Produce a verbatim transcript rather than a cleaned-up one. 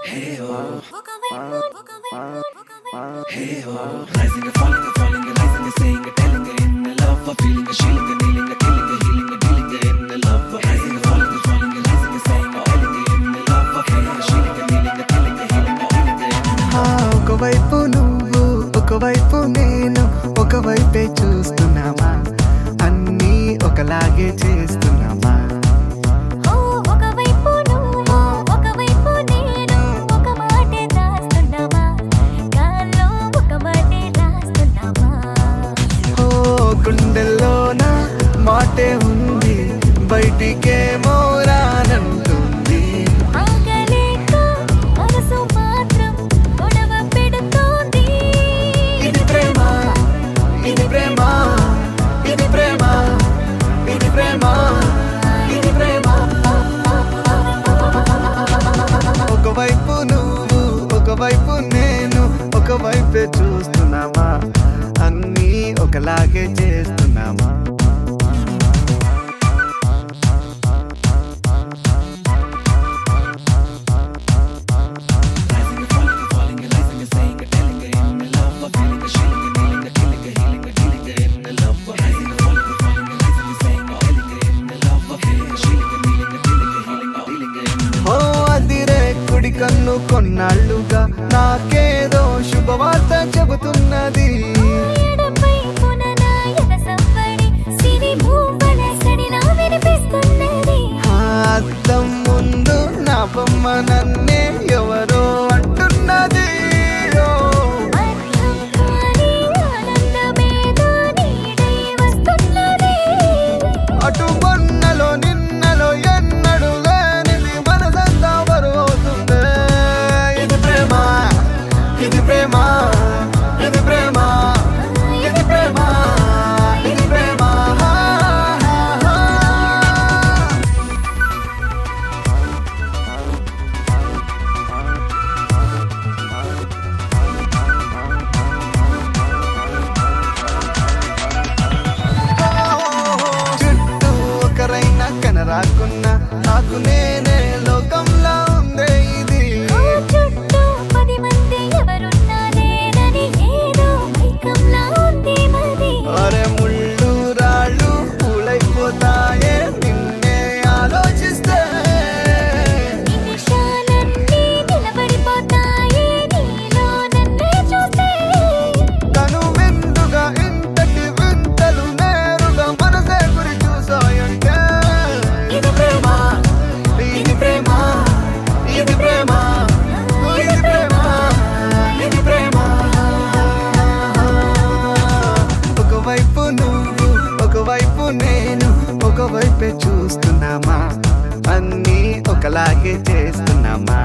Hey oh, hey oh, rising and falling and falling and rising and saying and telling and in the love, a feeling and shilling and kneeling and killing and healing and dealing and in the love, rising and falling and falling and rising and saying and telling and in the love, a feeling and shilling and kneeling and killing and healing and dealing and in the love. ఒకవైపు నువ్వు ఒకవైపు నేను ఒకవైపే చూస్తున్నామా, అన్నీ ఒకలాగే చేస్తున్నామా. గుండెల్లోన మాటే ఉంది, బయటికేమో రానంటుంది. ఇది ప్రేమ, ఇది ప్రేమ, ఇది ప్రేమ, ఇది ప్రేమ, ఇది ప్రేమ. ఒకవైపు నువ్వు ఒకవైపు నేను ఒకవైపే చూస్తున్నామా, అన్నీ ఒకలాగే చేస్తున్నామా. ఓ అదిరే కుడి కన్ను కొన్నాళ్ళుగా నాకేదో శుభవార్త చెబుతున్నది. అద్దం ముందు నా బొమ్మ నన్నే ఎవరో అంటున్నది. అటు మొన్నలో నిన్నలో ఎన్నడు లేనిది మనసంతా బరువవుతుంది. ఇది ప్రేమ, ఇది ప్రేమ, ఇది ప్రేమ, ఇది ప్రేమ, ఇది ప్రేమ. కనరాకున్నా నాకు నేనే లోకంలా ఉందే ఇది. అరే ముళ్ళు రాళ్ళు పూలైపోతాయే నిన్నే ఆలోచిస్తే. తను విందుగా ఇంతటి వింతలు నేరుగా మనసే గురి చూసాయంటే. ఇది ప్రేమ, ఇది ప్రేమ, ఇది ప్రేమ, ఇది ప్రేమ, ఇది ప్రేమ. ఒకవైపు నువ్వు ఒకవైపు నేను ఒకవైపే చూస్తున్నామా, అన్నీ ఒకలాగే చేస్తున్నామా.